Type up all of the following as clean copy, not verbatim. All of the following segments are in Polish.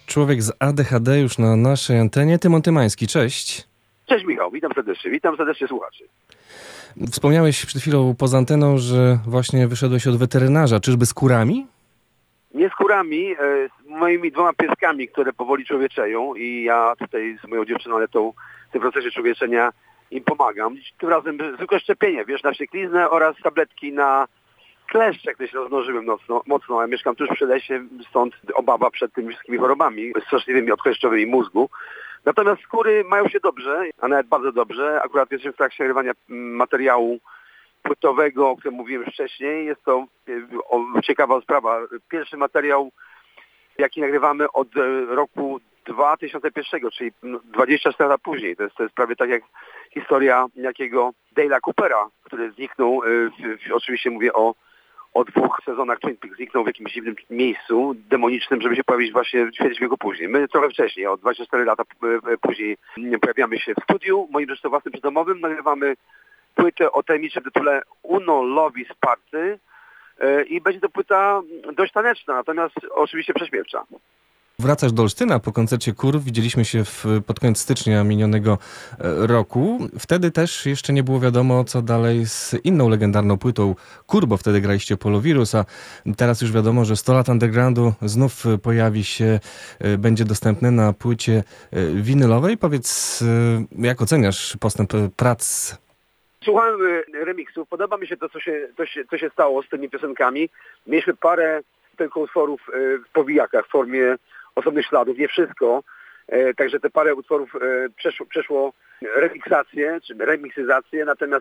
człowiek z ADHD już na naszej antenie. Tymon Tymański, cześć. Cześć Michał, witam serdecznie słuchaczy. Wspomniałeś przed chwilą poza anteną, że właśnie wyszedłeś od weterynarza. Czyżby z kurami? Nie z kurami, z moimi 2 pieskami, które powoli człowieczeją i ja tutaj z moją dziewczyną Aletą w tym procesie człowieczenia im pomagam. Tym razem zwykłe szczepienie, na wściekliznę oraz tabletki na kleszcze, które się rozmnożyły mocno. Ja mieszkam tuż przy lesie, stąd obawa przed tymi wszystkimi chorobami straszliwymi odkleszczowymi mózgu. Natomiast skóry mają się dobrze, a nawet bardzo dobrze. Akurat jesteśmy w trakcie nagrywania materiału płytowego, o którym mówiłem już wcześniej. Jest to ciekawa sprawa. Pierwszy materiał, jaki nagrywamy od roku 2001, czyli 24 lata później. To jest prawie tak jak historia jakiego Dale'a Coopera, który zniknął, oczywiście mówię o 2 sezonach Twin Peaks, zniknął w jakimś dziwnym miejscu demonicznym, żeby się pojawić właśnie ćwierć wieku później. My trochę wcześniej, o 24 lata później pojawiamy się w studiu, moim zresztą własnym przydomowym, nagrywamy płytę o tajemniczym tytule Uno Lovi Sparty i będzie to płyta dość taneczna, natomiast oczywiście prześmiewcza. Wracasz do Olsztyna po koncercie KUR. Widzieliśmy się pod koniec stycznia minionego roku. Wtedy też jeszcze nie było wiadomo, co dalej z inną legendarną płytą KUR, bo wtedy graliście Polowirus, a teraz już wiadomo, że 100 lat undergroundu znów pojawi się, będzie dostępny na płycie winylowej. Powiedz, jak oceniasz postęp prac? Słuchałem remiksów. Podoba mi się to, co się stało z tymi piosenkami. Mieliśmy parę tylko utworów w powijakach w formie osobnych śladów, nie wszystko. Także te parę utworów przeszło remiksację, czy remiksyzację, natomiast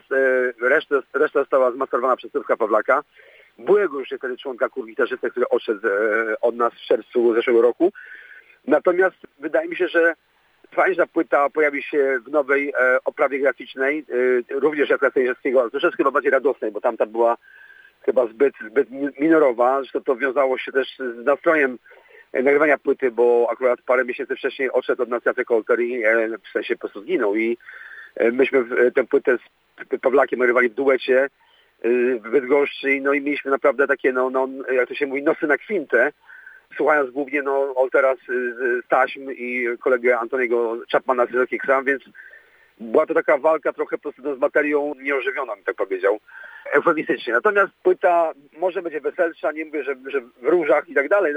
reszta została zmasterowana przez Piotra Pawlaka, byłego już wtedy członka KUR gitarzysty, który odszedł od nas w czerwcu zeszłego roku. Natomiast wydaje mi się, że fajnie, że ta płyta pojawi się w nowej oprawie graficznej, również jak Jacka, ale troszeczkę chyba bardziej radosnej, bo tamta była chyba zbyt minorowa. Zresztą to wiązało się też z nastrojem nagrywania płyty, bo akurat parę miesięcy wcześniej odszedł od nas Jacek Kolter i w sensie po prostu zginął. I myśmy tę płytę z Pawlakiem nagrywali w duecie w Bydgoszczy, no i mieliśmy naprawdę takie, jak to się mówi, nosy na kwintę, słuchając głównie Oltera z taśm i kolegę Antoniego Chapmana z Rockiksa, więc była to taka walka trochę po prostu z materią nieożywioną, tak powiedział, eufemistycznie. Natomiast płyta może będzie weselsza, nie mówię, że w różach i tak dalej,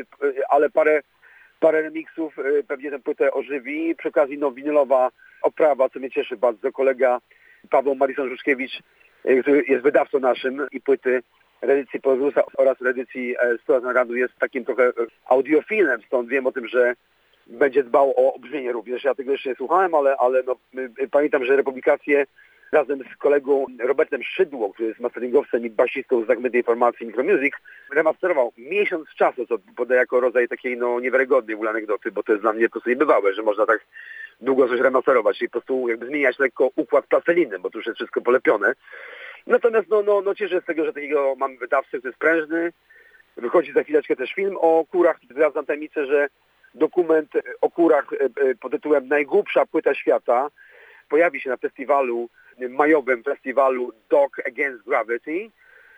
ale parę remiksów pewnie tę płytę ożywi. Przy okazji winylowa oprawa, co mnie cieszy bardzo, kolega Paweł Marison-Żuczkiewicz, który jest wydawcą naszym i płyty reedycji Polowirusa oraz reedycji 100 lat undergroundu jest takim trochę audiofilem, stąd wiem o tym, że będzie dbał o brzmienie również. Ja tego jeszcze nie słuchałem, ale pamiętam, że republikację razem z kolegą Robertem Szydło, który jest masteringowcem i basistą z zagmętnej formacji Micromusic, remasterował miesiąc czasu, co podaje jako rodzaj takiej niewiarygodnej anegdoty, bo to jest dla mnie po prostu niebywałe, że można tak długo coś remasterować, czyli po prostu jakby zmieniać lekko układ plasteliny, bo tu już jest wszystko polepione. Natomiast cieszę się z tego, że takiego mamy wydawcę, który jest prężny. Wychodzi za chwileczkę też film o kurach. Zdradzam tajemnicę, że dokument o kurach pod tytułem Najgłupsza płyta świata pojawi się na festiwalu, majowym festiwalu Dog Against Gravity.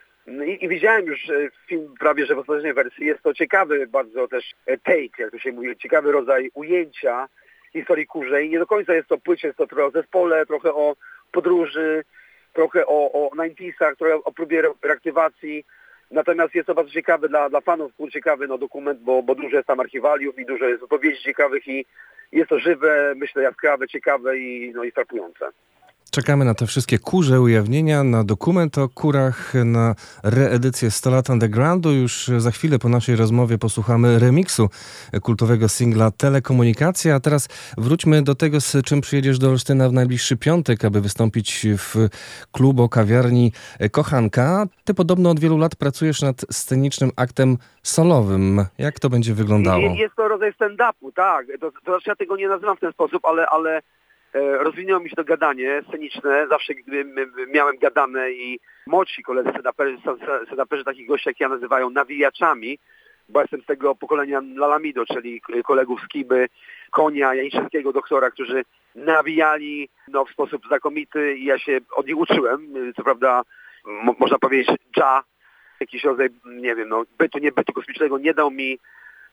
I widziałem już film prawie, że w ostatecznej wersji. Jest to ciekawy bardzo też take, jak to się mówi, ciekawy rodzaj ujęcia historii kurzej. Nie do końca jest to płycie, jest to trochę o zespole, trochę o podróży, trochę o 90'sach, trochę o próbie reaktywacji. Natomiast jest to bardzo ciekawy dla fanów, ciekawy dokument, bo dużo jest tam archiwaliów i dużo jest opowieści ciekawych i jest to żywe, myślę, jaskrawe, ciekawe i frapujące. Czekamy na te wszystkie kurze ujawnienia, na dokument o kurach, na reedycję 100 lat undergroundu. Już za chwilę po naszej rozmowie posłuchamy remiksu kultowego singla Telekomunikacja. A teraz wróćmy do tego, z czym przyjedziesz do Olsztyna w najbliższy piątek, aby wystąpić w kawiarni Kochanka. Ty podobno od wielu lat pracujesz nad scenicznym aktem solowym. Jak to będzie wyglądało? Jest to rodzaj stand-upu, tak. To ja tego nie nazywam w ten sposób, ale rozwinęło mi się to gadanie sceniczne. Zawsze miałem gadane i młodsi koledzy stand-uperzy, takich gości jak ja, nazywają nawijaczami, bo jestem z tego pokolenia Lalamido, czyli kolegów z Kiby, Konia, Janiczewskiego, doktora, którzy nawijali w sposób znakomity i ja się od nich uczyłem. Co prawda, można powiedzieć, jakiś rodzaj, nie wiem, bytu, niebytu kosmicznego nie dał mi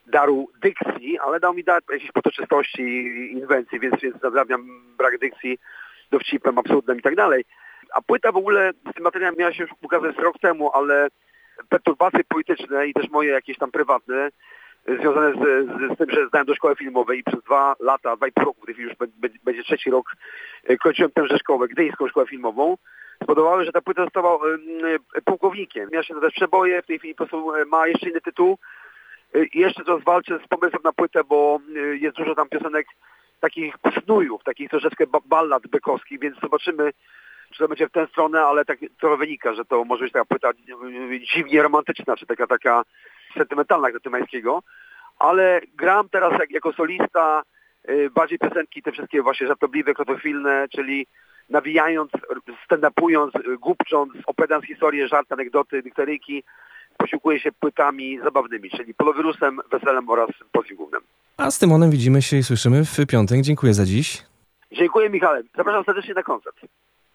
daru dykcji, ale dał mi dar jakiejś potoczystości i inwencji, więc nadrabiam brak dykcji dowcipem, absurdem i tak dalej. A płyta w ogóle z tym materiałem miała się już ukazać rok temu, ale perturbacje polityczne i też moje jakieś tam prywatne, związane z tym, że zdałem do szkoły filmowej i przez 2,5 roku, w tej chwili już będzie 3. rok, kończyłem tęże szkołę, Gdyńską Szkołę Filmową, spowodowały, że ta płyta została pułkownikiem. Miała się nazywać Przeboje, w tej chwili po prostu ma jeszcze inny tytuł. I jeszcze teraz walczę z pomysłem na płytę, bo jest dużo tam piosenek takich snujów, takich troszeczkę ballad bykowskich, więc zobaczymy, czy to będzie w tę stronę, ale tak trochę wynika, że to może być taka płyta dziwnie romantyczna, czy taka sentymentalna jak do Tymańskiego. Ale gram teraz jako solista bardziej piosenki te wszystkie właśnie żartobliwe, krotochwilne, czyli nawijając, stand-upując, głupcząc, opowiadając historie, żarty, anegdoty, dykteryjki, posiłkuję się płytami zabawnymi, czyli Polowirusem, Weselem oraz Polskim Gównem. A z Tymonem widzimy się i słyszymy w piątek. Dziękuję za dziś. Dziękuję, Michale. Zapraszam serdecznie na koncert.